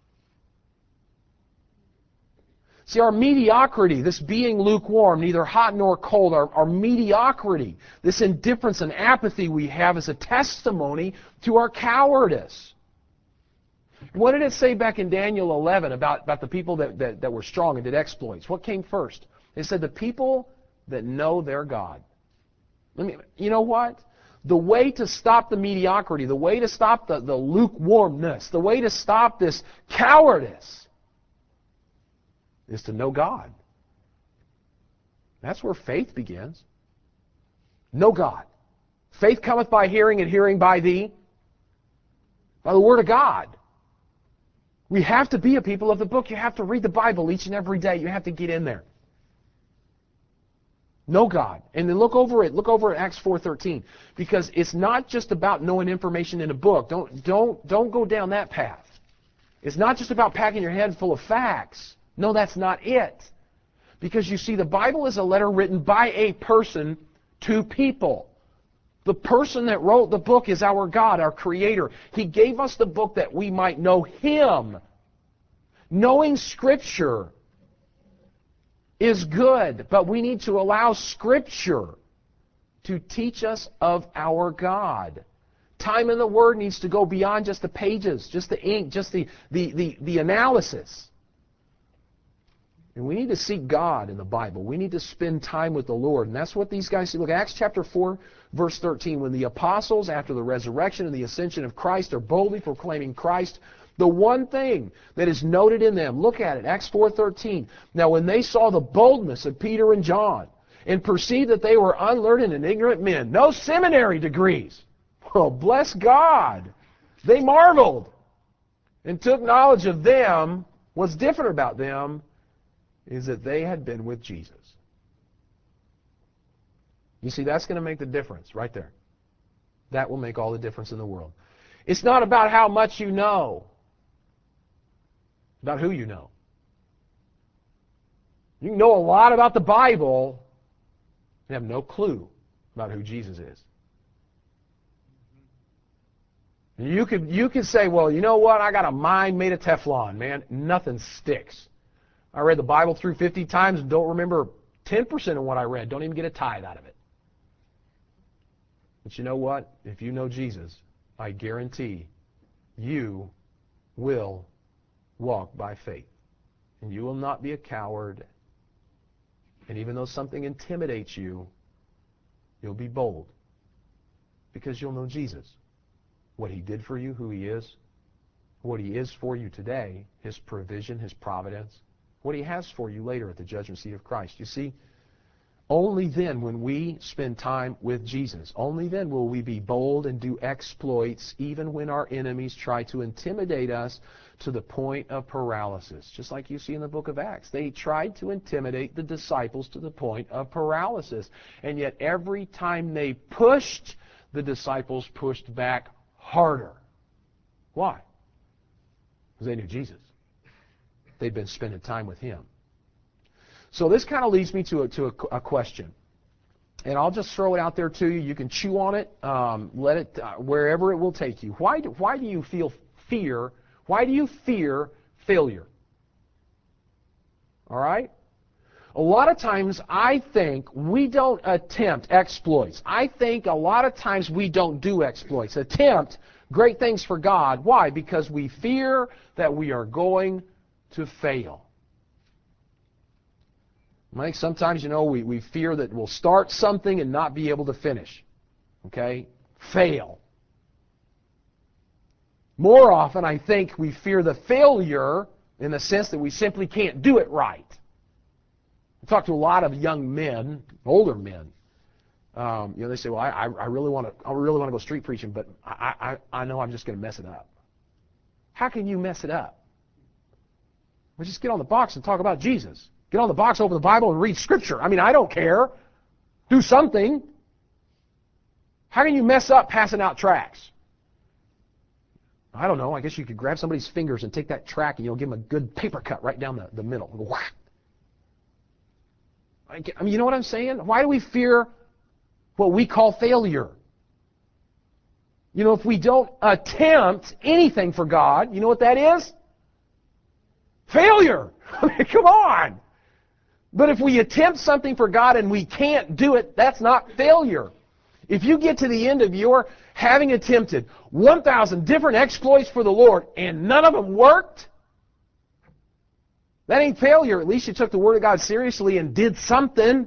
See, our mediocrity, this being lukewarm, neither hot nor cold, our, our mediocrity, this indifference and apathy we have is a testimony to our cowardice. What did it say back in Daniel eleven about, about the people that, that, that were strong and did exploits? What came first? It said the people that know their God. Let me, you know what? The way to stop the mediocrity, the way to stop the, the lukewarmness, the way to stop this cowardice is to know God. That's where faith begins. Know God. Faith cometh by hearing, and hearing by the, by the Word of God. We have to be a people of the book. You have to read the Bible each and every day. You have to get in there. Know God. And then look over it. Look over at Acts four thirteen. Because it's not just about knowing information in a book. Don't, don't, don't go down that path. It's not just about packing your head full of facts. No, that's not it. Because you see, the Bible is a letter written by a person to people. The person that wrote the book is our God, our Creator. He gave us the book that we might know Him. Knowing Scripture is good, but we need to allow Scripture to teach us of our God. Time in the Word needs to go beyond just the pages, just the ink, just the, the, the, the analysis. And we need to seek God in the Bible. We need to spend time with the Lord. And that's what these guys do. Look, Acts chapter four, verse thirteen. When the apostles, after the resurrection and the ascension of Christ, are boldly proclaiming Christ, the one thing that is noted in them, look at it, Acts four thirteen. Now when they saw the boldness of Peter and John, and perceived that they were unlearned and ignorant men, no seminary degrees, well, bless God, they marveled and took knowledge of them. What's different about them is that they had been with Jesus. You see, that's going to make the difference right there. That will make all the difference in the world. It's not about how much you know. It's about who you know. You can know a lot about the Bible and have no clue about who Jesus is. You could, you could say, well, you know what? I got a mind made of Teflon, man. Nothing sticks. I read the Bible through fifty times and don't remember ten percent of what I read. Don't even get a tithe out of it. But you know what? If you know Jesus, I guarantee you will walk by faith. And you will not be a coward. And even though something intimidates you, you'll be bold. Because you'll know Jesus. What He did for you, who He is, what He is for you today, His provision, His providence, what He has for you later at the judgment seat of Christ. You see, only then when we spend time with Jesus, only then will we be bold and do exploits even when our enemies try to intimidate us to the point of paralysis. Just like you see in the book of Acts. They tried to intimidate the disciples to the point of paralysis. And yet every time they pushed, the disciples pushed back harder. Why? Because they knew Jesus. They'd been spending time with Him. So this kind of leads me to a, to a, a question. And I'll just throw it out there to you. You can chew on it, um, let it, uh, wherever it will take you. Why do, why do you feel fear? Why do you fear failure? All right? A lot of times I think we don't attempt exploits. I think a lot of times we don't do exploits. Attempt great things for God. Why? Because we fear that we are going to fail. I think sometimes, you know, we, we fear that we'll start something and not be able to finish. Okay? Fail. More often, I think we fear the failure in the sense that we simply can't do it right. I talk to a lot of young men, older men. Um, you know, they say, "Well, I, I really want to, I really want to go street preaching, but I, I, I know I'm just going to mess it up." How can you mess it up? Well, just get on the box and talk about Jesus. Get on the box, open the Bible, and read Scripture. I mean, I don't care. Do something. How can you mess up passing out tracts? I don't know. I guess you could grab somebody's fingers and take that tract and you'll give them a good paper cut right down the, the middle. Go, whack. I mean, you know what I'm saying? Why do we fear what we call failure? You know, if we don't attempt anything for God, you know what that is? Failure. I mean, come on. But if we attempt something for God and we can't do it, that's not failure. If you get to the end of your having attempted one thousand different exploits for the Lord and none of them worked, that ain't failure. At least you took the Word of God seriously and did something.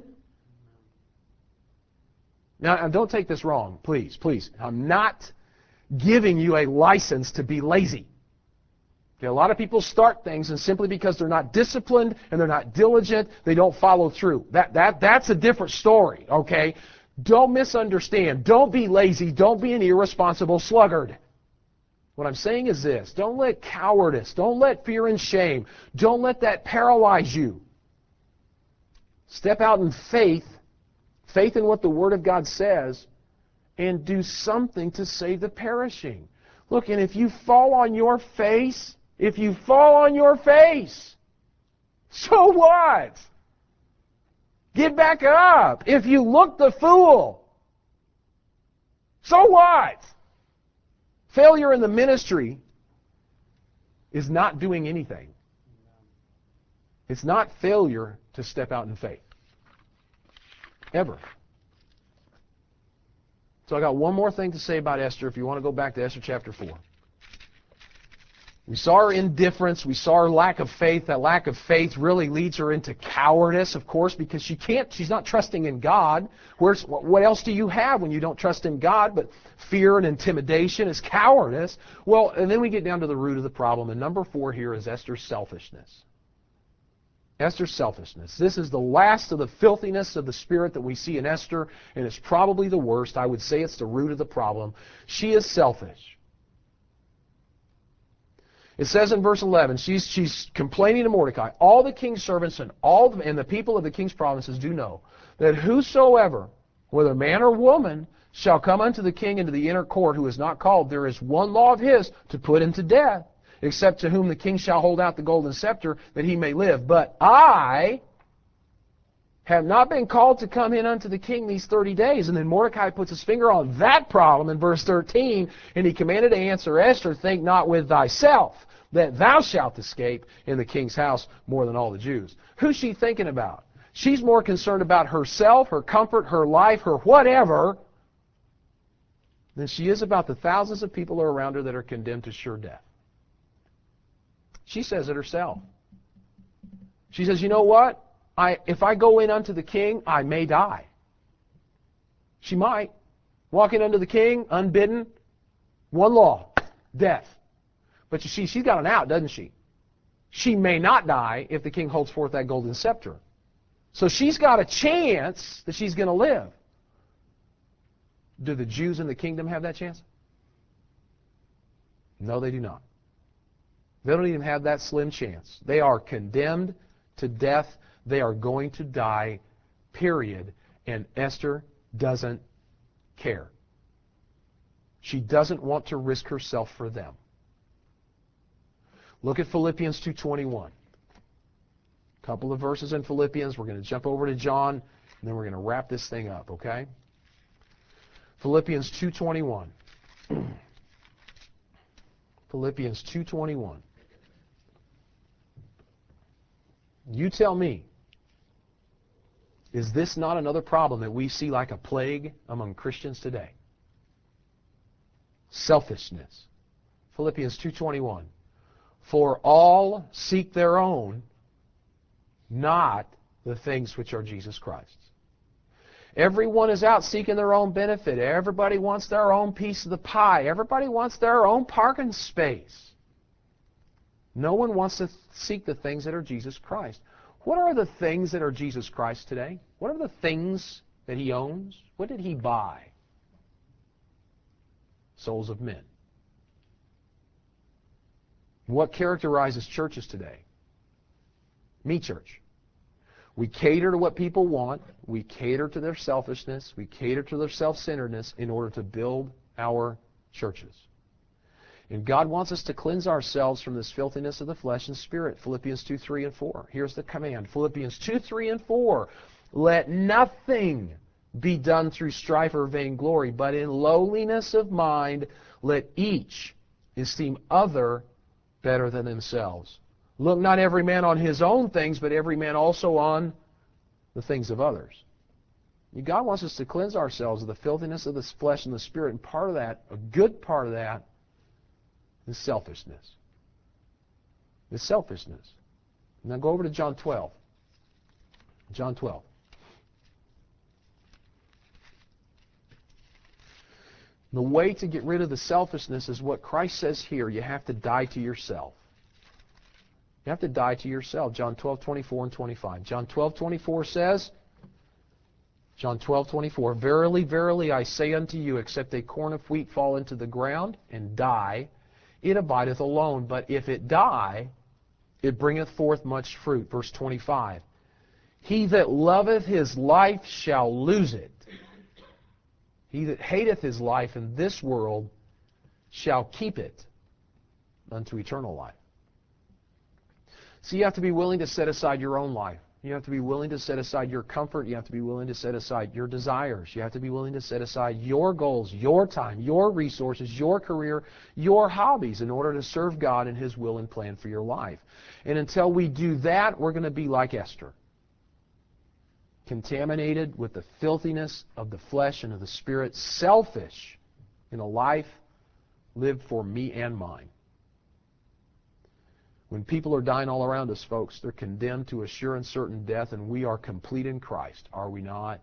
Now, don't take this wrong, please, please. I'm not giving you a license to be lazy. Okay, a lot of people start things and simply because they're not disciplined and they're not diligent, they don't follow through. That, that, that's a different story, okay? Don't misunderstand. Don't be lazy. Don't be an irresponsible sluggard. What I'm saying is this. Don't let cowardice, don't let fear and shame, don't let that paralyze you. Step out in faith, faith in what the Word of God says, and do something to save the perishing. Look, and if you fall on your face, if you fall on your face, so what? Get back up. If you look the fool, So what? Failure in the ministry is not doing anything. It's not failure to step out in faith. Ever. So I got one more thing to say about Esther if you want to go back to Esther chapter four. We saw her indifference. We saw her lack of faith. That lack of faith really leads her into cowardice, of course, because she can't, she's not trusting in God. Where's, what else do you have when you don't trust in God but fear and intimidation is cowardice? Well, and then we get down to the root of the problem. And number four here is Esther's selfishness. Esther's selfishness. This is the last of the filthiness of the spirit that we see in Esther, and it's probably the worst. I would say it's the root of the problem. She is selfish. It says in verse eleven, she's, she's complaining to Mordecai, all the king's servants and all the, and the people of the king's provinces do know that whosoever, whether man or woman, shall come unto the king into the inner court who is not called, there is one law of his to put him to death, except to whom the king shall hold out the golden scepter, that he may live. But I have not been called to come in unto the king these thirty days. And then Mordecai puts his finger on that problem in verse thirteen, and he commanded to answer Esther, think not with thyself, that thou shalt escape in the king's house more than all the Jews. Who's she thinking about? She's more concerned about herself, her comfort, her life, her whatever, than she is about the thousands of people around her that are condemned to sure death. She says it herself. She says, you know what? I, if I go in unto the king, I may die. She might. Walking unto the king, unbidden, one law, death. But you see, she's got an out, doesn't she? She may not die if the king holds forth that golden scepter. So she's got a chance that she's going to live. Do the Jews in the kingdom have that chance? No, they do not. They don't even have that slim chance. They are condemned to death. They are going to die, period. And Esther doesn't care. She doesn't want to risk herself for them. Look at Philippians two twenty-one. A couple of verses in Philippians. We're going to jump over to John, and then we're going to wrap this thing up, okay? Philippians two twenty-one. Philippians two twenty-one. You tell me, is this not another problem that we see like a plague among Christians today? Selfishness. Philippians two twenty-one. For all seek their own, not the things which are Jesus Christ's. Everyone is out seeking their own benefit. Everybody wants their own piece of the pie. Everybody wants their own parking space. No one wants to seek the things that are Jesus Christ. What are the things that are Jesus Christ today? What are the things that he owns? What did he buy? Souls of men. What characterizes churches today? Me church. We cater to what people want. We cater to their selfishness. We cater to their self-centeredness in order to build our churches. And God wants us to cleanse ourselves from this filthiness of the flesh and spirit. Philippians two, three, and four. Here's the command. Philippians two, three, and four. Let nothing be done through strife or vainglory, but in lowliness of mind let each esteem other better than themselves. Look not every man on his own things, but every man also on the things of others. God wants us to cleanse ourselves of the filthiness of the flesh and the spirit, and part of that, a good part of that, is selfishness. Is selfishness. Now go over to John twelve. John twelve. The way to get rid of the selfishness is what Christ says here. You have to die to yourself. You have to die to yourself. John twelve, twenty-four and twenty-five. John twelve, twenty-four says, John twelve, twenty-four, Verily, verily, I say unto you, except a corn of wheat fall into the ground and die, it abideth alone. But if it die, it bringeth forth much fruit. Verse twenty-five, He that loveth his life shall lose it. He that hateth his life in this world shall keep it unto eternal life. So you have to be willing to set aside your own life. You have to be willing to set aside your comfort. You have to be willing to set aside your desires. You have to be willing to set aside your goals, your time, your resources, your career, your hobbies in order to serve God and His will and plan for your life. And until we do that, we're going to be like Esther, contaminated with the filthiness of the flesh and of the spirit, selfish in a life lived for me and mine. When people are dying all around us, folks, they're condemned to a sure and certain death, and we are complete in Christ, are we not?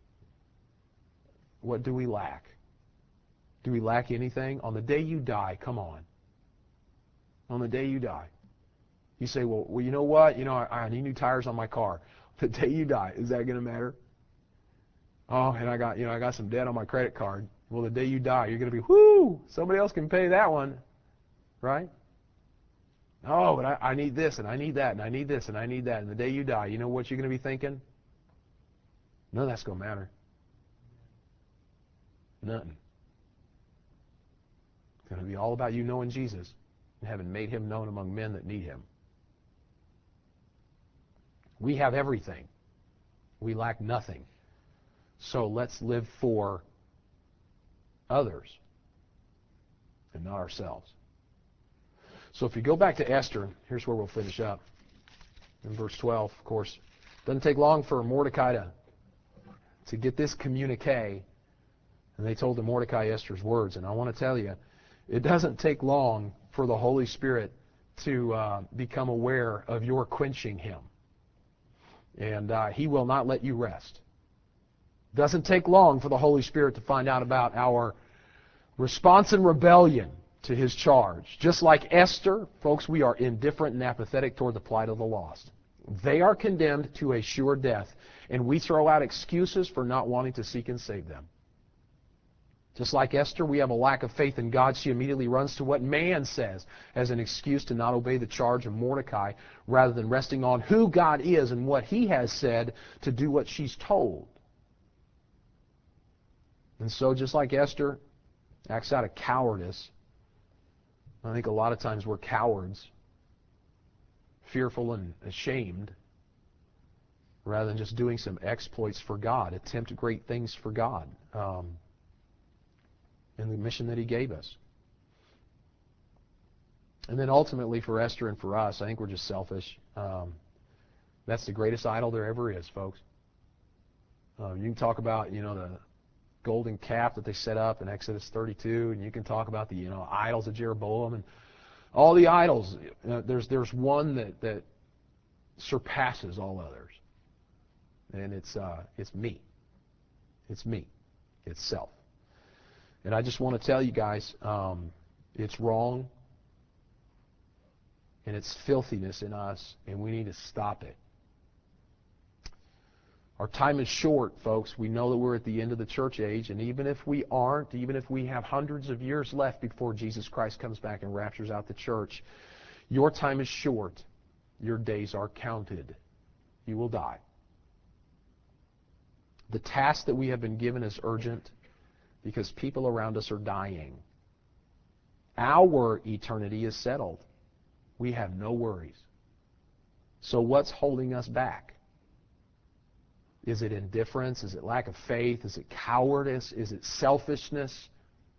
What do we lack? Do we lack anything? On the day you die, come on. On the day you die. You say, well, well you know what? You know, I, I need new tires on my car. The day you die, is that going to matter? Oh, and I got, you know, I got some debt on my credit card. Well, the day you die, you're going to be, whoo, somebody else can pay that one, right? Oh, but I, I need this, and I need that, and I need this, and I need that. And the day you die, you know what you're going to be thinking? None of that's going to matter. Nothing. It's going to be all about you knowing Jesus and having made Him known among men that need Him. We have everything. We lack nothing. So let's live for others and not ourselves. So if you go back to Esther, here's where we'll finish up. In verse twelve, of course. It doesn't take long for Mordecai to, to get this communique. And they told the Mordecai Esther's words. And I want to tell you, it doesn't take long for the Holy Spirit to uh, become aware of your quenching Him. And uh, He will not let you rest. Doesn't take long for the Holy Spirit to find out about our response and rebellion to His charge. Just like Esther, folks, we are indifferent and apathetic toward the plight of the lost. They are condemned to a sure death, and we throw out excuses for not wanting to seek and save them. Just like Esther, we have a lack of faith in God. She immediately runs to what man says as an excuse to not obey the charge of Mordecai, rather than resting on who God is and what He has said to do what she's told. And so just like Esther acts out of cowardice, I think a lot of times we're cowards, fearful and ashamed, rather than just doing some exploits for God, attempt great things for God um, in the mission that He gave us. And then ultimately for Esther and for us, I think we're just selfish. Um, that's the greatest idol there ever is, folks. Uh, you can talk about, you know, the golden calf that they set up in Exodus thirty-two, and you can talk about the, you know, idols of Jeroboam and all the idols. Uh, there's there's one that, that surpasses all others, and it's uh, it's me. It's me. It's self. And I just want to tell you guys, um, it's wrong, and it's filthiness in us, and we need to stop it. Our time is short, folks. We know that we're at the end of the church age, and even if we aren't, even if we have hundreds of years left before Jesus Christ comes back and raptures out the church, your time is short. Your days are counted. You will die. The task that we have been given is urgent because people around us are dying. Our eternity is settled. We have no worries. So what's holding us back? Is it indifference? Is it lack of faith? Is it cowardice? Is it selfishness?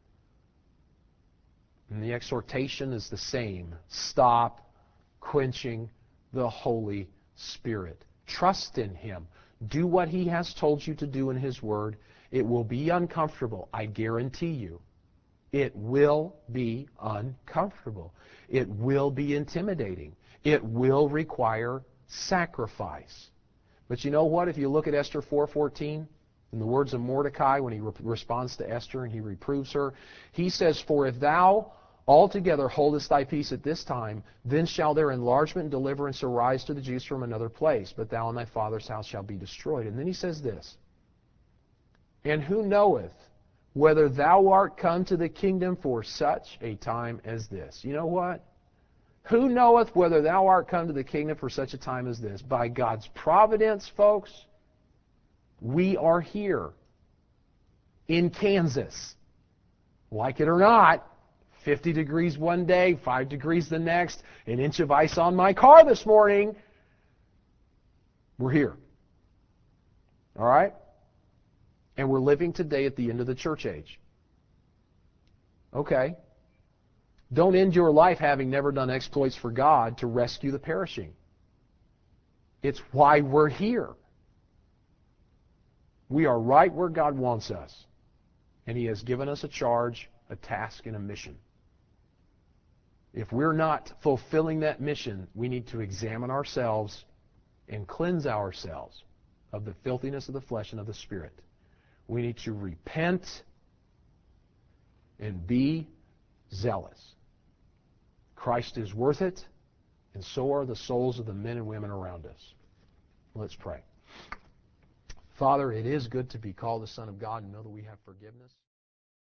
And the exhortation is the same. Stop quenching the Holy Spirit. Trust in Him. Do what He has told you to do in His Word. It will be uncomfortable, I guarantee you. It will be uncomfortable. It will be intimidating. It will require sacrifice. But you know what? If you look at Esther four fourteen, in the words of Mordecai when he re- responds to Esther and he reproves her, he says, "For if thou altogether holdest thy peace at this time, then shall their enlargement and deliverance arise to the Jews from another place, but thou and thy father's house shall be destroyed." And then he says this, "And who knoweth whether thou art come to the kingdom for such a time as this?" You know what? Who knoweth whether thou art come to the kingdom for such a time as this? By God's providence, folks, we are here in Kansas. Like it or not, fifty degrees one day, five degrees the next, an inch of ice on my car this morning. We're here. All right? And we're living today at the end of the church age. Okay. Don't end your life having never done exploits for God to rescue the perishing. It's why we're here. We are right where God wants us. And He has given us a charge, a task, and a mission. If we're not fulfilling that mission, we need to examine ourselves and cleanse ourselves of the filthiness of the flesh and of the spirit. We need to repent and be zealous. Christ is worth it, and so are the souls of the men and women around us. Let's pray. Father, it is good to be called the Son of God and know that we have forgiveness.